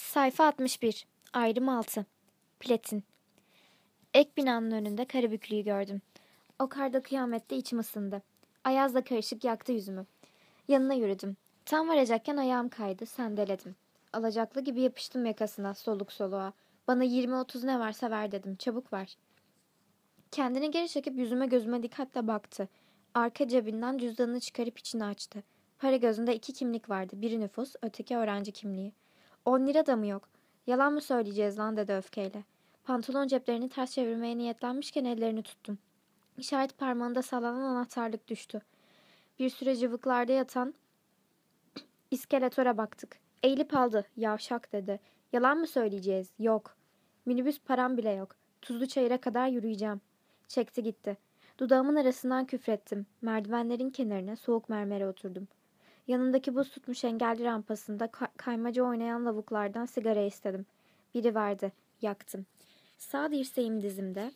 Sayfa 61. Ayrım 6. Platin. Ek binanın önünde Karabüklü'yü gördüm. O karda kıyamette içim ısındı. Ayazla karışık yaktı yüzümü. Yanına yürüdüm. Tam varacakken ayağım kaydı, sendeledim. Alacaklı gibi yapıştım yakasına, soluk soluğa. Bana 20-30 ne varsa ver dedim, çabuk ver. Kendini geri çekip yüzüme gözüme dikkatle baktı. Arka cebinden cüzdanını çıkarıp içini açtı. Para gözünde 2 kimlik vardı. Biri nüfus, öteki öğrenci kimliği. 10 lira da mı yok? Yalan mı söyleyeceğiz lan dedi öfkeyle. Pantolon ceplerini ters çevirmeye niyetlenmişken ellerini tuttum. İşaret parmağında sallanan anahtarlık düştü. Bir süre cıvıklarda yatan iskeletöre baktık. Eğilip aldı. Yavşak dedi. Yalan mı söyleyeceğiz? Yok. Minibüs param bile yok. Tuzlu Çayır'a kadar yürüyeceğim. Çekti gitti. Dudağımın arasından küfrettim. Merdivenlerin kenarına soğuk mermere oturdum. Yanındaki buz tutmuş engelli rampasında kaymaca oynayan lavuklardan sigara istedim. Biri verdi. Yaktım. Sağ dirseğim dizimde.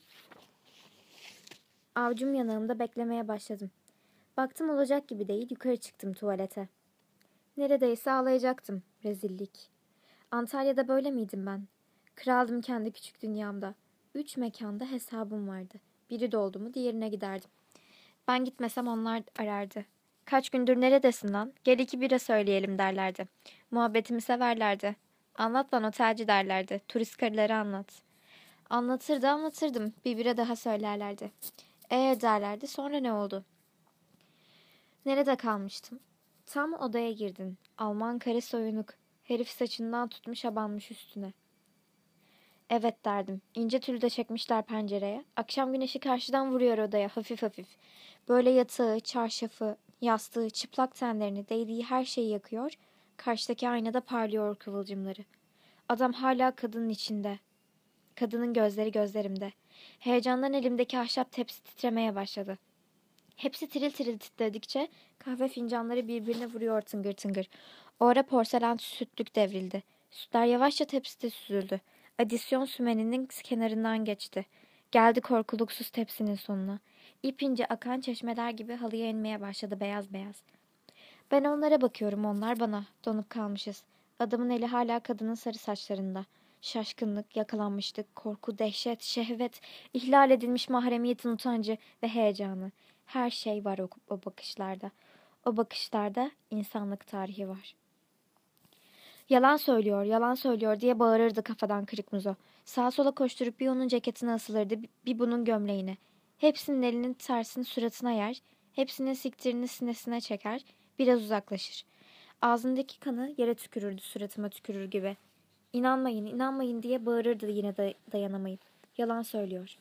Avcum yanağımda beklemeye başladım. Baktım olacak gibi değil, yukarı çıktım tuvalete. Neredeyse ağlayacaktım. Rezillik. Antalya'da böyle miydim ben? Kraldım kendi küçük dünyamda. 3 mekanda hesabım vardı. Biri doldu mu diğerine giderdim. Ben gitmesem onlar arardı. Kaç gündür neredesin lan? Gel 2 bira söyleyelim derlerdi. Muhabbetimi severlerdi. Anlat lan otelci derlerdi. Turist karıları anlat. Anlatırdım. Bir bira daha söylerlerdi. Derlerdi. Sonra ne oldu? Nerede kalmıştım? Tam odaya girdin. Alman karı soyunuk. Herif saçından tutmuş abanmış üstüne. Evet derdim. İnce tülü de çekmişler pencereye. Akşam güneşi karşıdan vuruyor odaya hafif hafif. Böyle yatağı, çarşafı, yastığı, çıplak tenlerini, değdiği her şeyi yakıyor. Karşıdaki aynada parlıyor kıvılcımları. Adam hala kadının içinde. Kadının gözleri gözlerimde. Heyecandan elimdeki ahşap tepsi titremeye başladı. Hepsi tiril tiril titredikçe kahve fincanları birbirine vuruyor tıngır tıngır. O ara porselen sütlük devrildi. Sütler yavaşça tepside süzüldü. Adisyon sümeninin kenarından geçti. Geldi korkuluksuz tepsinin sonuna. İpince akan çeşmeler gibi halıya inmeye başladı beyaz beyaz. Ben onlara bakıyorum, onlar bana. Donup kalmışız. Adamın eli hala kadının sarı saçlarında. Şaşkınlık, yakalanmışlık, korku, dehşet, şehvet, ihlal edilmiş mahremiyetin utancı ve heyecanı. Her şey var o bakışlarda. O bakışlarda insanlık tarihi var. Yalan söylüyor diye bağırırdı kafadan kırık Muzo. Sağa sola koşturup bir onun ceketine asılırdı, bir bunun gömleğine. Hepsinin elinin tersini suratına yer, hepsinin siktirini sinesine çeker, biraz uzaklaşır. Ağzındaki kanı yere tükürürdü, suratıma tükürür gibi. İnanmayın, inanmayın diye bağırırdı yine dayanamayıp. Yalan söylüyor.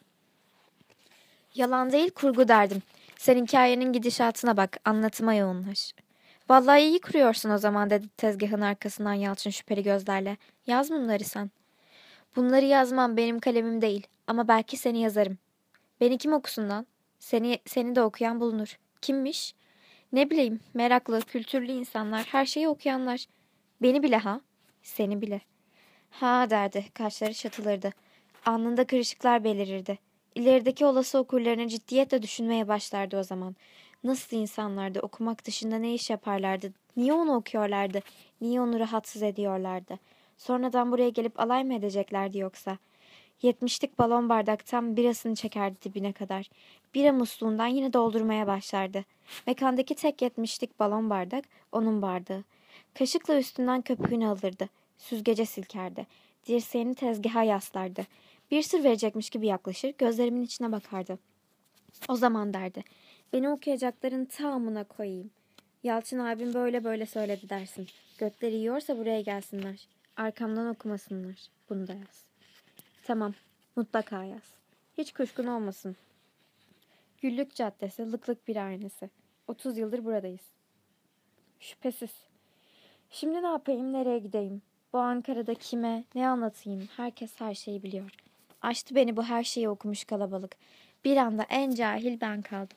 Yalan değil, kurgu derdim. Sen hikayenin gidişatına bak, anlatıma yoğunlaş. Vallahi iyi kuruyorsun o zaman dedi tezgahın arkasından Yalçın şüpheli gözlerle. Yaz bunları sen. Bunları yazmam, benim kalemim değil ama belki seni yazarım. Beni kim okusun lan? Seni de okuyan bulunur. Kimmiş? Ne bileyim, meraklı, kültürlü insanlar, her şeyi okuyanlar. Beni bile ha? Seni bile. Ha derdi, kaşları çatılırdı. Alnında kırışıklar belirirdi. İlerideki olası okurlarını ciddiyetle düşünmeye başlardı o zaman. Nasıl insanlardı, okumak dışında ne iş yaparlardı, niye onu okuyorlardı, niye onu rahatsız ediyorlardı. Sonradan buraya gelip alay mı edeceklerdi yoksa? 70'lik balon bardaktan birasını çekerdi dibine kadar. Bira musluğundan yine doldurmaya başlardı. Mekandaki tek 70'lik balon bardak onun bardağı. Kaşıkla üstünden köpüğünü alırdı. Süzgece silkerdi. Dirseğini tezgaha yaslardı. Bir sır verecekmiş gibi yaklaşır, gözlerimin içine bakardı. O zaman derdi. Beni okuyacakların tamamına koyayım. Yalçın abim böyle böyle söyledi dersin. Götleri yiyorsa buraya gelsinler. Arkamdan okumasınlar. Bunu da yaz. Tamam, mutlaka yaz. Hiç kuşkun olmasın. Güllük Caddesi, lıklık bir aynası. 30 yıldır buradayız. Şüphesiz. Şimdi ne yapayım, nereye gideyim? Bu Ankara'da kime, ne anlatayım? Herkes her şeyi biliyor. Açtı beni bu her şeyi okumuş kalabalık. Bir anda en cahil ben kaldım.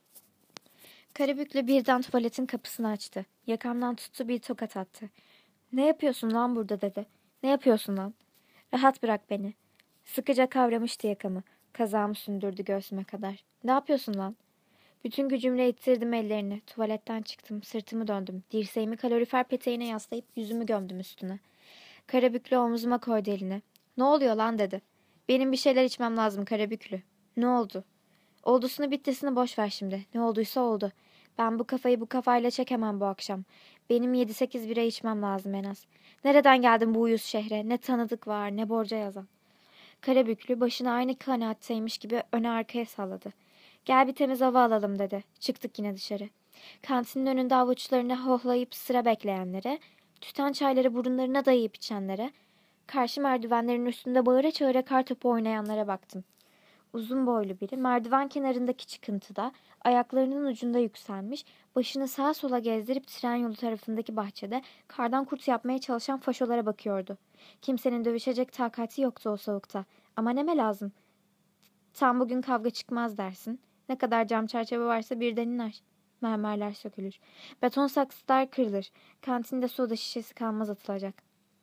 Karabüklü birden tuvaletin kapısını açtı. Yakamdan tuttu, bir tokat attı. Ne yapıyorsun lan burada dedi. Ne yapıyorsun lan? Rahat bırak beni. Sıkıca kavramıştı yakamı. Kazağımı sündürdü göğsüme kadar. Ne yapıyorsun lan? Bütün gücümle ittirdim ellerini. Tuvaletten çıktım. Sırtımı döndüm. Dirseğimi kalorifer peteğine yaslayıp yüzümü gömdüm üstüne. Karabüklü omzuma koydu elini. Ne oluyor lan dedi. Benim bir şeyler içmem lazım Karabüklü. Ne oldu? Oldusunu bittisini boş ver şimdi. Ne olduysa oldu. Ben bu kafayı bu kafayla çekemem bu akşam. Benim 7-8 bira içmem lazım en az. Nereden geldin bu uyuz şehre? Ne tanıdık var ne borca yazan. Karabüklü başını aynı kanaatteymiş gibi öne arkaya salladı. Gel bir temiz hava alalım dedi. Çıktık yine dışarı. Kantinin önünde avuçlarını hohlayıp sıra bekleyenlere, tüten çayları burunlarına dayayıp içenlere, karşı merdivenlerin üstünde bağıra çağıra kartopu oynayanlara baktım. Uzun boylu biri merdiven kenarındaki çıkıntıda ayaklarının ucunda yükselmiş, başını sağa sola gezdirip tren yolu tarafındaki bahçede kardan kurt yapmaya çalışan faşolara bakıyordu. Kimsenin dövüşecek takati yoktu o soğukta. Ama neme lazım? Tam bugün kavga çıkmaz dersin. Ne kadar cam çerçeve varsa birden iner. Mermerler sökülür. Beton saksılar kırılır. Kantinde soda şişesi kalmaz atılacak.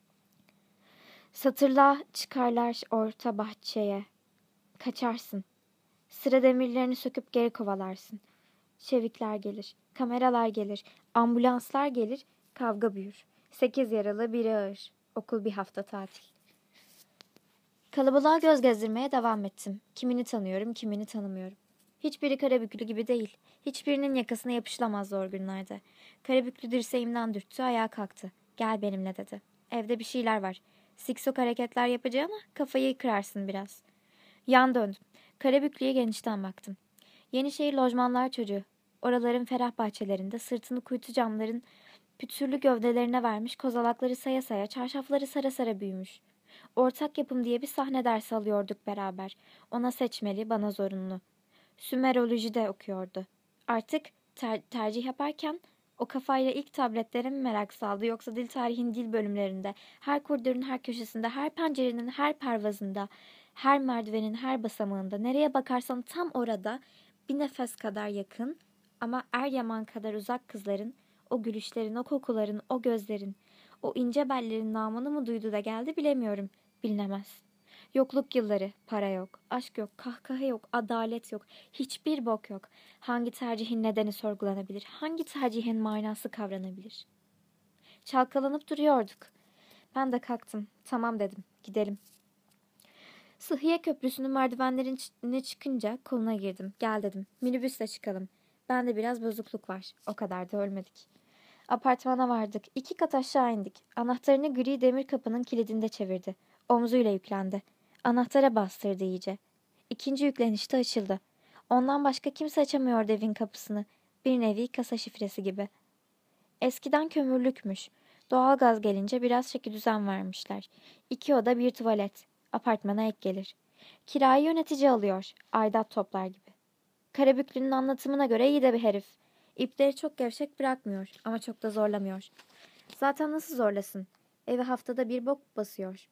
Satırla çıkarlar orta bahçeye. Kaçarsın. Sıra demirlerini söküp geri kovalarsın. Çevikler gelir. Kameralar gelir. Ambulanslar gelir. Kavga büyür. 8 yaralı biri ağır. Okul bir hafta tatil. Kalabalığa göz gezdirmeye devam ettim. Kimini tanıyorum, kimini tanımıyorum. Hiçbiri Karabüklü gibi değil. Hiçbirinin yakasına yapışılamaz zor günlerde. Karabüklü dirseğimden dürttü, ayağa kalktı. Gel benimle dedi. Evde bir şeyler var. Siksok hareketler yapacağına kafayı kırarsın biraz. Yan döndüm. Karabüklü'ye genişten baktım. Yenişehir lojmanlar çocuğu. Oraların ferah bahçelerinde sırtını kuytu camların pütürlü gövdelerine vermiş, kozalakları saya saya, çarşafları sara sara büyümüş. Ortak yapım diye bir sahne dersi alıyorduk beraber. Ona seçmeli, bana zorunlu. Sümeroloji de okuyordu. Artık tercih yaparken o kafayla ilk tabletlere mi merak saldı yoksa dil tarihin dil bölümlerinde, her koridorun her köşesinde, her pencerenin her pervazında, her merdivenin her basamağında, nereye bakarsan tam orada bir nefes kadar yakın ama Eryaman kadar uzak kızların, o gülüşlerin, o kokuların, o gözlerin, o ince bellerin namını mı duydu da geldi bilemiyorum. Bilinemez. Yokluk yılları, para yok, aşk yok, kahkaha yok, adalet yok, hiçbir bok yok. Hangi tercihin nedeni sorgulanabilir, hangi tercihin manası kavranabilir? Çalkalanıp duruyorduk. Ben de kalktım, tamam dedim, gidelim. Sıhhiye Köprüsü'nün merdivenlerine çıkınca koluna girdim. Gel dedim, minibüsle çıkalım. Bende biraz bozukluk var, o kadar da ölmedik. Apartmana vardık, 2 kat aşağı indik. Anahtarını gri demir kapının kilidinde çevirdi. Omzuyla yüklendi. Anahtara bastırdı iyice. İkinci yüklenişte açıldı. Ondan başka kimse açamıyordu evin kapısını. Bir nevi kasa şifresi gibi. Eskiden kömürlükmüş. Doğalgaz gelince biraz çekidüzen vermişler. 2 oda bir tuvalet. Apartmana ek gelir. Kirayı yönetici alıyor. Aidat toplar gibi. Karabüklü'nün anlatımına göre iyi de bir herif. İpleri çok gevşek bırakmıyor ama çok da zorlamıyor. Zaten nasıl zorlasın? Evi haftada bir bok basıyor.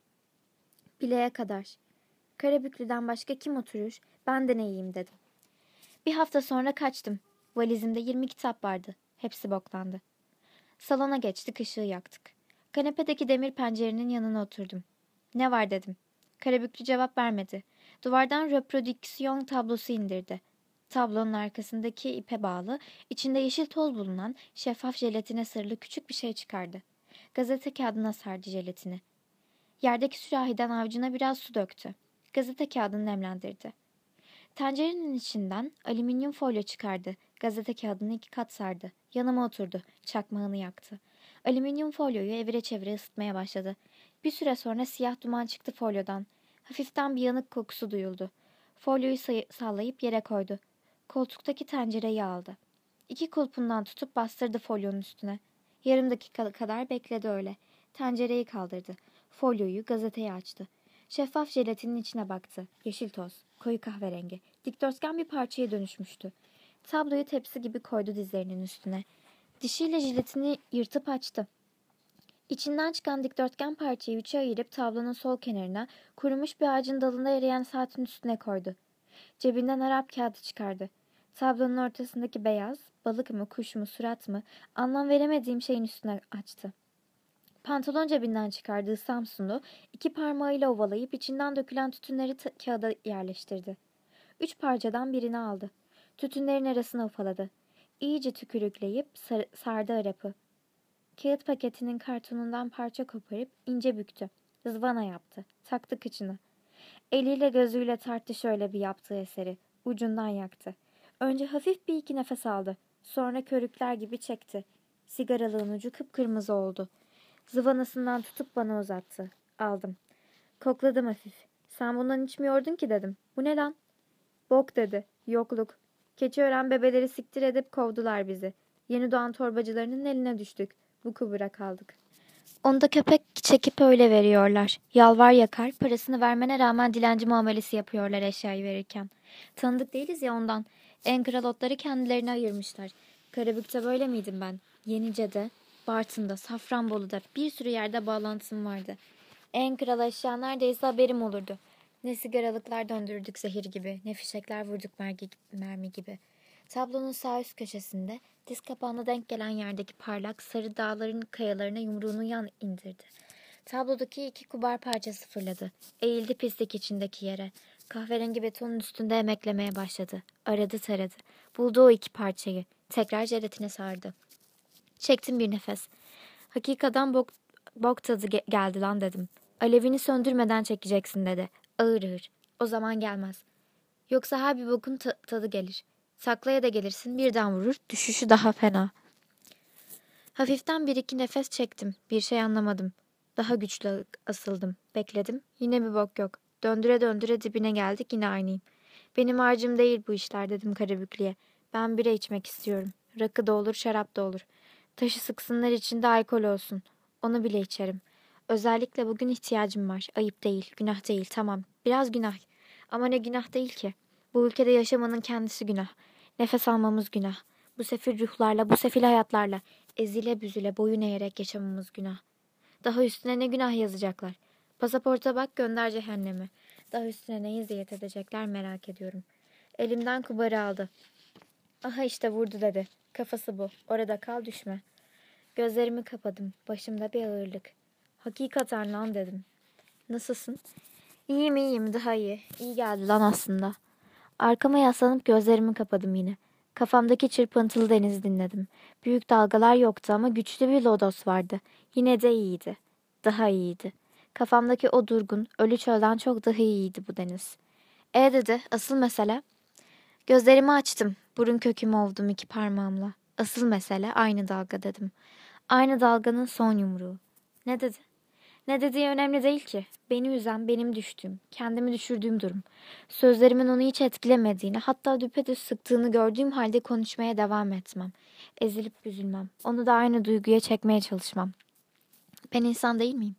Bileğe kadar. Karabüklü'den başka kim oturur? Ben de ne yiyeyim dedim. Bir hafta sonra kaçtım. Valizimde 20 kitap vardı. Hepsi boklandı. Salona geçtik, ışığı yaktık. Kanepedeki demir pencerenin yanına oturdum. Ne var dedim. Karabüklü cevap vermedi. Duvardan reprodüksiyon tablosu indirdi. Tablonun arkasındaki ipe bağlı, içinde yeşil toz bulunan şeffaf jelatine sarılı küçük bir şey çıkardı. Gazete kağıdına sardı jelatini. Yerdeki sürahiden avucuna biraz su döktü. Gazete kağıdını nemlendirdi. Tencerenin içinden alüminyum folyo çıkardı. Gazete kağıdını 2 kat sardı. Yanıma oturdu. Çakmağını yaktı. Alüminyum folyoyu evire çevire ısıtmaya başladı. Bir süre sonra siyah duman çıktı folyodan. Hafiften bir yanık kokusu duyuldu. Folyoyu sallayıp yere koydu. Koltuktaki tencereyi aldı. 2 kulpundan tutup bastırdı folyonun üstüne. Yarım dakika kadar bekledi öyle. Tencereyi kaldırdı. Folyoyu, gazeteyi açtı. Şeffaf jelatinin içine baktı. Yeşil toz, koyu kahverengi. Dikdörtgen bir parçaya dönüşmüştü. Tabloyu tepsi gibi koydu dizlerinin üstüne. Dişiyle jiletini yırtıp açtı. İçinden çıkan dikdörtgen parçayı 3'e ayırıp tablonun sol kenarına, kurumuş bir ağacın dalında eriyen saatin üstüne koydu. Cebinden Arap kağıdı çıkardı. Tablonun ortasındaki beyaz, balık mı, kuş mu, surat mı, anlam veremediğim şeyin üstüne açtı. Pantolon cebinden çıkardığı Samsun'u 2 parmağıyla ovalayıp içinden dökülen tütünleri kağıda yerleştirdi. 3 parçadan birini aldı. Tütünlerin arasına ufaladı. İyice tükürükleyip sardı Arap'ı. Kağıt paketinin kartonundan parça koparıp ince büktü. Zıvana yaptı. Taktı kıçına. Eliyle gözüyle tarttı şöyle bir yaptığı eseri. Ucundan yaktı. Önce hafif bir iki nefes aldı. Sonra körükler gibi çekti. Sigaralığın ucu kıpkırmızı oldu. Zıvanasından tutup bana uzattı. Aldım. Kokladım hafif. Sen bundan içmiyordun ki dedim. Bu ne lan? Bok dedi. Yokluk. Keçiören bebeleri siktir edip kovdular bizi. Yeni doğan torbacılarının eline düştük. Bu kubura kaldık. Onu da köpek çekip öyle veriyorlar. Yalvar yakar, parasını vermene rağmen dilenci muamelesi yapıyorlar eşyayı verirken. Tanıdık değiliz ya ondan. En kral otları kendilerine ayırmışlar. Karabük'te böyle miydim ben? Yenice'de, Bartın'da, Safranbolu'da bir sürü yerde bağlantım vardı. En kral eşya neredeyse haberim olurdu. Ne sigaralıklar döndürdük zehir gibi, ne fişekler vurduk mermi gibi. Tablonun sağ üst köşesinde diz kapağına denk gelen yerdeki parlak sarı dağların kayalarına yumruğunu yan indirdi. Tablodaki iki kubar parçası fırladı. Eğildi pislik içindeki yere. Kahverengi betonun üstünde emeklemeye başladı. Aradı taradı. Buldu o iki parçayı. Tekrar jelatine sardı. Çektim bir nefes. Hakikaten bok tadı geldi lan dedim. Alevini söndürmeden çekeceksin dedi. Ağır ağır. O zaman gelmez. Yoksa her bir bokun tadı gelir. Saklaya da gelirsin birden vurur. Düşüşü daha fena. Hafiften bir iki nefes çektim. Bir şey anlamadım. Daha güçlü asıldım. Bekledim. Yine bir bok yok. Döndüre döndüre dibine geldik yine aynıyım. Benim harcım değil bu işler dedim Karabüklü'ye. Ben bira içmek istiyorum. Rakı da olur şarap da olur. Taşı sıksınlar içinde alkol olsun. Onu bile içerim. Özellikle bugün ihtiyacım var. Ayıp değil, günah değil, tamam. Biraz günah. Ama ne günah değil ki. Bu ülkede yaşamanın kendisi günah. Nefes almamız günah. Bu sefil ruhlarla, bu sefil hayatlarla ezile büzüle boyun eğerek yaşamamız günah. Daha üstüne ne günah yazacaklar. Pasaporta bak gönder cehenneme. Daha üstüne ne eziyet edecekler merak ediyorum. Elimden kubarı aldı. Aha işte vurdu dedi. Kafası bu. Orada kal düşme. Gözlerimi kapadım. Başımda bir ağırlık. Hakikaten lan dedim. Nasılsın? İyiyim iyiyim daha iyi. İyi geldi lan aslında. Arkama yaslanıp gözlerimi kapadım yine. Kafamdaki çırpıntılı denizi dinledim. Büyük dalgalar yoktu ama güçlü bir lodos vardı. Yine de iyiydi. Daha iyiydi. Kafamdaki o durgun, ölü çölden çok daha iyiydi bu deniz. Dedi, asıl mesele. Gözlerimi açtım. Burun kökümü ovdum iki parmağımla. Asıl mesele aynı dalga dedim. Aynı dalganın son yumruğu. Ne dedi? Ne dediği önemli değil ki. Beni üzen benim düştüğüm, kendimi düşürdüğüm durum. Sözlerimin onu hiç etkilemediğini, hatta düpedüz sıktığını gördüğüm halde konuşmaya devam etmem. Ezilip üzülmem. Onu da aynı duyguya çekmeye çalışmam. Ben insan değil miyim?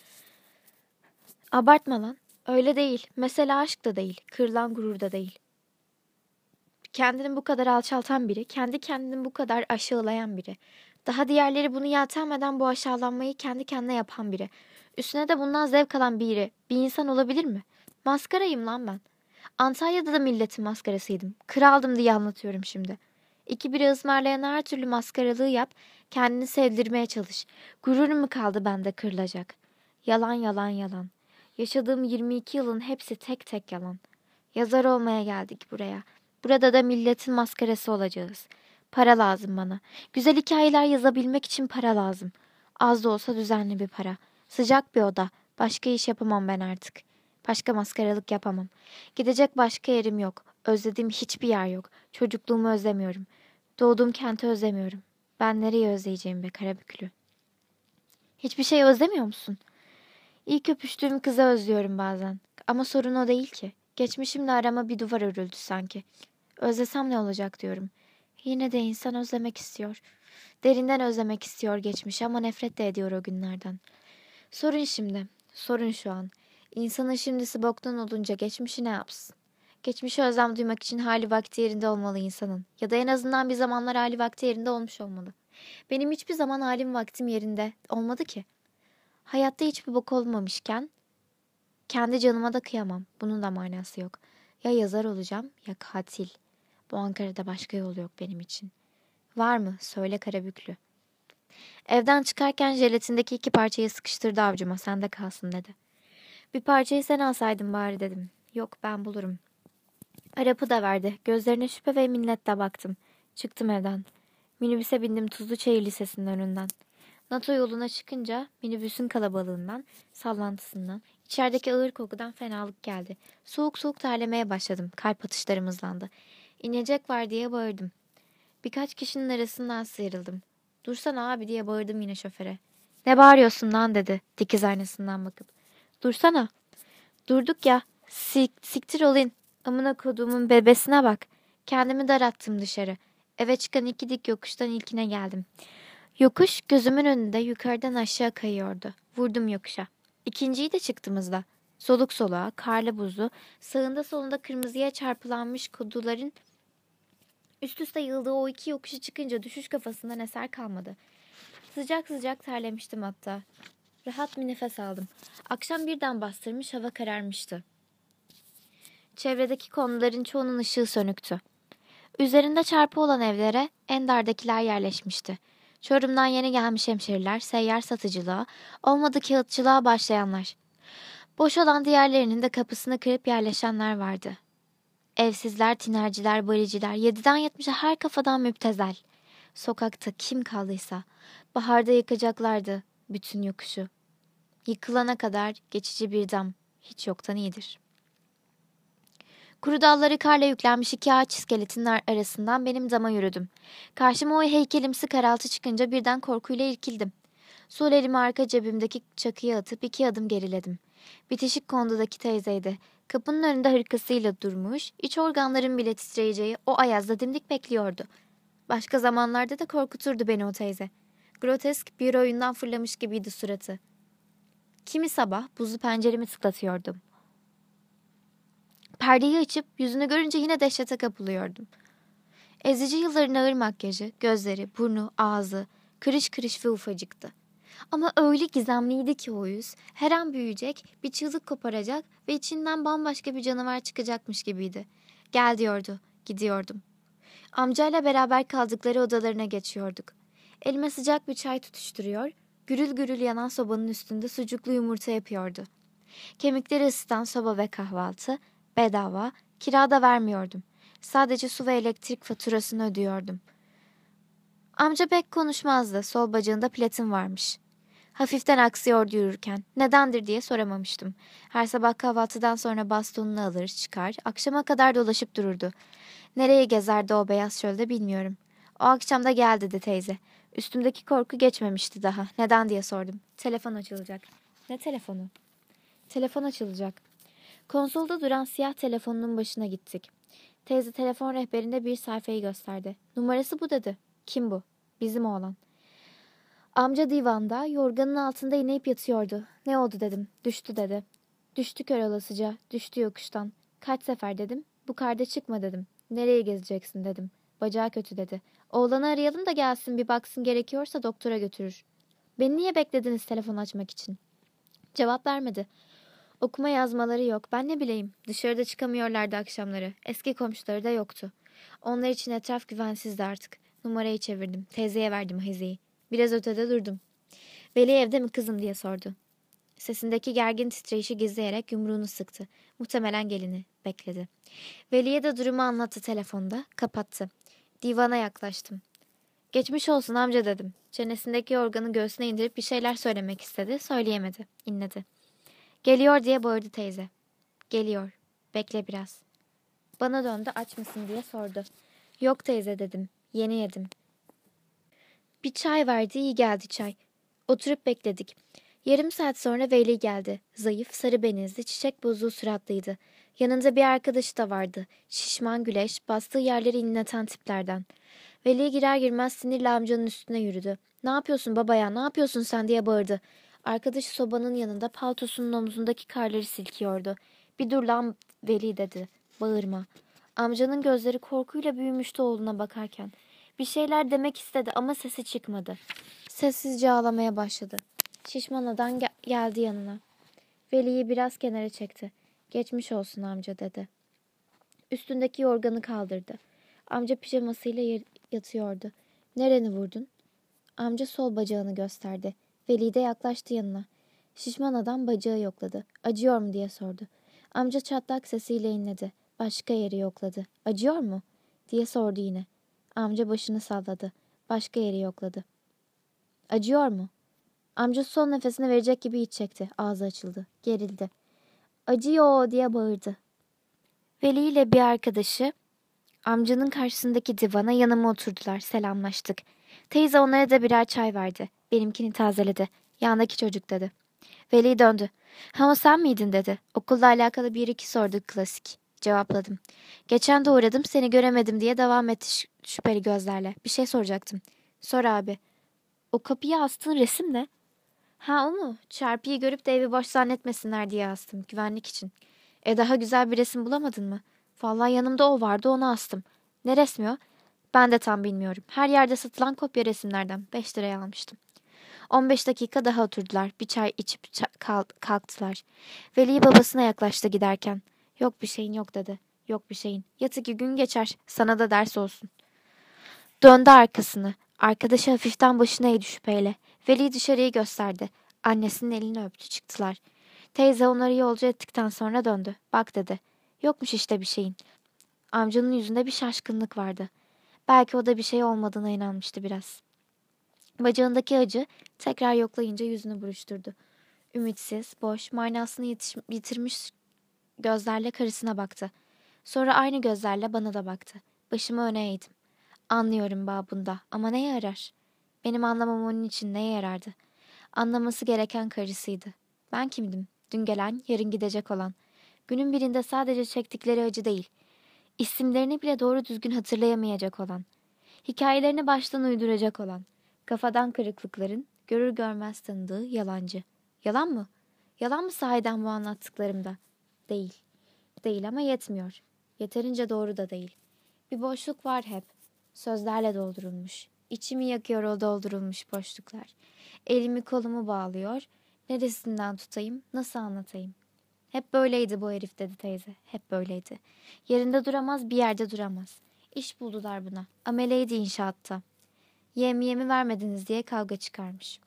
Abartma lan. Öyle değil. Mesela aşk da değil. Kırılan gurur da değil. Kendini bu kadar alçaltan biri, kendi kendini bu kadar aşağılayan biri. Daha diğerleri bunu yeltenmeden bu aşağılanmayı kendi kendine yapan biri. Üstüne de bundan zevk alan biri. Bir insan olabilir mi? Maskarayım lan ben. Antalya'da da milletin maskarasıydım. Kraldım diye anlatıyorum şimdi. İki bira ısmarlayan her türlü maskaralığı yap, kendini sevdirmeye çalış. Gururum mu kaldı bende kırılacak? Yalan yalan yalan. Yaşadığım 22 yılın hepsi tek tek yalan. Yazar olmaya geldik buraya. Burada da milletin maskarası olacağız. Para lazım bana. Güzel hikayeler yazabilmek için para lazım. Az da olsa düzenli bir para. Sıcak bir oda. Başka iş yapamam ben artık. Başka maskaralık yapamam. Gidecek başka yerim yok. Özlediğim hiçbir yer yok. Çocukluğumu özlemiyorum. Doğduğum kenti özlemiyorum. Ben nereyi özleyeceğim be Karabüklü? Hiçbir şey özlemiyor musun? İlk öpüştüğüm kızı özlüyorum bazen. Ama sorun o değil ki. Geçmişimle arama bir duvar örüldü sanki. Özlesem ne olacak diyorum. Yine de insan özlemek istiyor. Derinden özlemek istiyor geçmişi ama nefret de ediyor o günlerden. Sorun şimdi. Sorun şu an. İnsanın şimdisi boktan olunca geçmişi ne yapsın? Geçmişe özlem duymak için hali vakti yerinde olmalı insanın. Ya da en azından bir zamanlar hali vakti yerinde olmuş olmalı. Benim hiçbir zaman halim vaktim yerinde olmadı ki. Hayatta hiçbir bok olmamışken kendi canıma da kıyamam. Bunun da manası yok. Ya yazar olacağım ya katil. Bu Ankara'da başka yol yok benim için. Var mı? Söyle Karabüklü. Evden çıkarken jelatindeki iki parçayı sıkıştırdı avcuma. Sende kalsın dedi. Bir parçayı sen alsaydın bari dedim. Yok ben bulurum. Arap'ı da verdi. Gözlerine şüphe ve minnetle baktım. Çıktım evden. Minibüse bindim Tuzluçayır Lisesi'nin önünden. NATO yoluna çıkınca minibüsün kalabalığından, sallantısından, içerideki ağır kokudan fenalık geldi. Soğuk soğuk terlemeye başladım. Kalp atışlarım hızlandı. İnecek var diye bağırdım. Birkaç kişinin arasından sıyrıldım. Dursana abi diye bağırdım yine şoföre. Ne bağırıyorsun lan dedi dikiz aynasından bakıp. Dursana. Durduk ya. Siktir ol in. Amına koduğumun bebesine bak. Kendimi darattım dışarı. Eve çıkan 2 dik yokuştan ilkine geldim. Yokuş gözümün önünde yukarıdan aşağı kayıyordu. Vurdum yokuşa. İkinciyi de çıktığımızda. Soluk soluğa, karlı buzlu, sağında solunda kırmızıya çarpılanmış kuduların üst üste yığıldığı o 2 yokuşu çıkınca düşüş kafasından eser kalmadı. Sıcak sıcak terlemiştim hatta. Rahat bir nefes aldım. Akşam birden bastırmış, hava kararmıştı. Çevredeki konuların çoğunun ışığı sönüktü. Üzerinde çarpı olan evlere en dardakiler yerleşmişti. Çorum'dan yeni gelmiş hemşeriler, seyyar satıcılığa, olmadı kağıtçılığa başlayanlar. Boş olan diğerlerinin de kapısını kırıp yerleşenler vardı. Evsizler, tinerciler, bariciler, 7'den 70'e her kafadan müptezel. Sokakta kim kaldıysa, baharda yıkacaklardı bütün yokuşu. Yıkılana kadar geçici bir dam, hiç yoktan iyidir. Kuru dalları karla yüklenmiş 2 ağaç iskeletinin arasından benim dama yürüdüm. Karşıma o heykelimsi karaltı çıkınca birden korkuyla irkildim. Sol elimi arka cebimdeki çakıya atıp 2 adım geriledim. Bitişik kondudaki teyzeydi. Kapının önünde hırkasıyla durmuş, iç organların bile titreyeceği o ayazda dimdik bekliyordu. Başka zamanlarda da korkuturdu beni o teyze. Grotesk bir oyundan fırlamış gibiydi suratı. Kimi sabah buzlu penceremi tıklatıyordum. Perdeyi açıp yüzünü görünce yine dehşete kapılıyordum. Ezici yılların ağır makyajı, gözleri, burnu, ağzı, kırış kırış ve ufacıktı. Ama öyle gizemliydi ki o yüz, her an büyüyecek, bir çığlık koparacak ve içinden bambaşka bir canavar çıkacakmış gibiydi. Gel diyordu, gidiyordum. Amcayla beraber kaldıkları odalarına geçiyorduk. Elime sıcak bir çay tutuşturuyor, gürül gürül yanan sobanın üstünde sucuklu yumurta yapıyordu. Kemikleri ısıtan soba ve kahvaltı, bedava, kira da vermiyordum. Sadece su ve elektrik faturasını ödüyordum. Amca pek konuşmazdı, sol bacağında platin varmış. Hafiften aksıyordu yürürken. Nedendir diye soramamıştım. Her sabah kahvaltıdan sonra bastonunu alır, çıkar, akşama kadar dolaşıp dururdu. Nereye gezerdi o beyaz çölde bilmiyorum. O akşam da gel dedi teyze. Üstümdeki korku geçmemişti daha. Neden diye sordum. Telefon açılacak. Ne telefonu? Telefon açılacak. Konsolda duran siyah telefonunun başına gittik. Teyze telefon rehberinde bir sayfayı gösterdi. Numarası bu dedi. Kim bu? Bizim oğlan. Amca divanda yorganın altında ineyip yatıyordu. Ne oldu dedim. Düştü dedi. Düştü kör olasıca. Düştü yokuştan. Kaç sefer dedim. Bu karda çıkma dedim. Nereye gezeceksin dedim. Bacağı kötü dedi. Oğlanı arayalım da gelsin bir baksın gerekiyorsa doktora götürür. Beni niye beklediniz telefon açmak için? Cevap vermedi. Okuma yazmaları yok. Ben ne bileyim. Dışarıda çıkamıyorlardı akşamları. Eski komşuları da yoktu. Onlar için etraf güvensizdi artık. Numarayı çevirdim. Teyzeye verdim Hazi'yi. Biraz ötede durdum. Veli evde mi kızım diye sordu. Sesindeki gergin titreyişi gizleyerek yumruğunu sıktı. Muhtemelen gelini. Bekledi. Veli'ye de durumu anlattı telefonda. Kapattı. Divana yaklaştım. Geçmiş olsun amca dedim. Çenesindeki organı göğsüne indirip bir şeyler söylemek istedi. Söyleyemedi. İnledi. Geliyor diye bağırdı teyze. Geliyor. Bekle biraz. Bana döndü aç mısın diye sordu. Yok teyze dedim. Yeni yedim. Bir çay verdi iyi geldi çay. Oturup bekledik. Yarım saat sonra Veli geldi. Zayıf, sarı benizli, çiçek bozuğu suratlıydı. Yanında bir arkadaşı da vardı. Şişman güleş, bastığı yerleri inleten tiplerden. Veli girer girmez sinirle amcanın üstüne yürüdü. Ne yapıyorsun baba ya, ne yapıyorsun sen diye bağırdı. Arkadaşı sobanın yanında paltosunun omzundaki karları silkiyordu. Bir dur lan Veli dedi. Bağırma. Amcanın gözleri korkuyla büyümüştü oğluna bakarken. Bir şeyler demek istedi ama sesi çıkmadı. Sessizce ağlamaya başladı. Şişman adam geldi yanına. Veli'yi biraz kenara çekti. Geçmiş olsun amca dedi. Üstündeki yorganı kaldırdı. Amca pijamasıyla yatıyordu. Nereni vurdun? Amca sol bacağını gösterdi. Veli de yaklaştı yanına. Şişman adam bacağı yokladı. Acıyor mu diye sordu. Amca çatlak sesiyle inledi. Başka yeri yokladı. Acıyor mu? Diye sordu yine. Amca başını salladı. Başka yeri yokladı. Acıyor mu? Amcası son nefesini verecek gibi iç çekti. Ağzı açıldı. Gerildi. Acıyor diye bağırdı. Veli ile bir arkadaşı amcanın karşısındaki divana yanıma oturdular. Selamlaştık. Teyze onlara da birer çay verdi. Benimkini tazeledi. Yandaki çocuk dedi. Veli döndü. Ha o sen miydin dedi. Okulla alakalı bir iki sorduk klasik. Cevapladım. Geçen de uğradım seni göremedim diye devam etti şüpheli gözlerle. Bir şey soracaktım. Sor abi. O kapıya astığın resim ne? Ha o mu? Çarpıyı görüp de evi boş zannetmesinler diye astım. Güvenlik için. Daha güzel bir resim bulamadın mı? Vallahi yanımda o vardı onu astım. Ne resmi o? Ben de tam bilmiyorum. Her yerde satılan kopya resimlerden. 5 liraya almıştım. 15 dakika daha oturdular. Bir çay içip kalktılar. Veli babasına yaklaştı giderken. Yok bir şeyin yok dedi. Yok bir şeyin. Yat 2 gün geçer. Sana da ders olsun. Döndü arkasını. Arkadaşı hafiften başına eğdi şüpheyle. Veli dışarıyı gösterdi. Annesinin elini öptü çıktılar. Teyze onları yolcu ettikten sonra döndü. Bak dedi. Yokmuş işte bir şeyin. Amcanın yüzünde bir şaşkınlık vardı. Belki o da bir şey olmadığına inanmıştı biraz. Bacağındaki acı tekrar yoklayınca yüzünü buruşturdu. Ümitsiz, boş, manasını yitirmiş gözlerle karısına baktı. Sonra aynı gözlerle bana da baktı. Başımı öne eğdim. Anlıyorum babında ama neye yarar? Benim anlamam onun için neye yarardı? Anlaması gereken karısıydı. Ben kimdim? Dün gelen, yarın gidecek olan. Günün birinde sadece çektikleri acı değil, isimlerini bile doğru düzgün hatırlayamayacak olan. Hikayelerini baştan uyduracak olan. Kafadan kırıklıkların, görür görmez tanıdığı yalancı. Yalan mı? Yalan mı sahiden bu anlattıklarımda? Değil. Değil ama yetmiyor. Yeterince doğru da değil. Bir boşluk var hep. Sözlerle doldurulmuş. İçimi yakıyor o doldurulmuş boşluklar. Elimi kolumu bağlıyor. Neresinden tutayım, nasıl anlatayım? Hep böyleydi bu herif dedi teyze. Hep böyleydi. Yerinde duramaz, bir yerde duramaz. İş buldular buna. Ameleydi inşaatta. Yemi vermediniz diye kavga çıkarmış.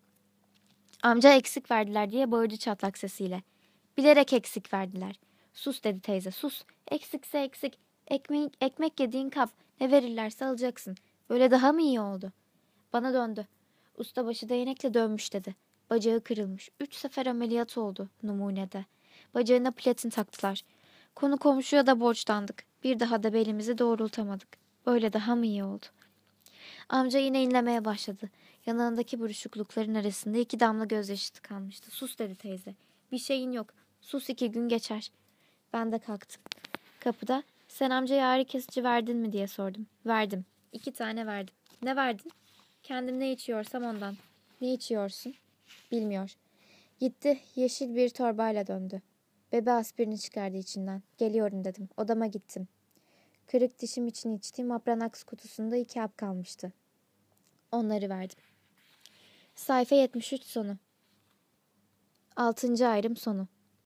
Amca eksik verdiler diye bağırdı çatlak sesiyle. Bilerek eksik verdiler. Sus dedi teyze sus. Eksikse eksik. Ekmek yediğin kap. Ne verirlerse alacaksın. Böyle daha mı iyi oldu? Bana döndü. Ustabaşı değnekle dönmüş dedi. Bacağı kırılmış. 3 sefer ameliyat oldu numunede. Bacağına platin taktılar. Konu komşuya da borçlandık. Bir daha da belimizi doğrultamadık. Böyle daha mı iyi oldu? Amca yine inlemeye başladı. Yanağındaki buruşuklukların arasında 2 damla gözyaşı tıkanmıştı. Sus dedi teyze. Bir şeyin yok. Sus 2 gün geçer. Ben de kalktım. Kapıda sen amcaya ağrı kesici verdin mi diye sordum. Verdim. 2 tane verdim. Ne verdin? Kendim ne içiyorsam ondan. Ne içiyorsun? Bilmiyor. Gitti yeşil bir torbayla döndü. Bebe aspirini çıkardı içinden. Geliyorum dedim. Odama gittim. Kırık dişim için içtiğim Apranax kutusunda 2 hap kalmıştı. Onları verdim. Sayfa 73 sonu. 6. ayrım sonu.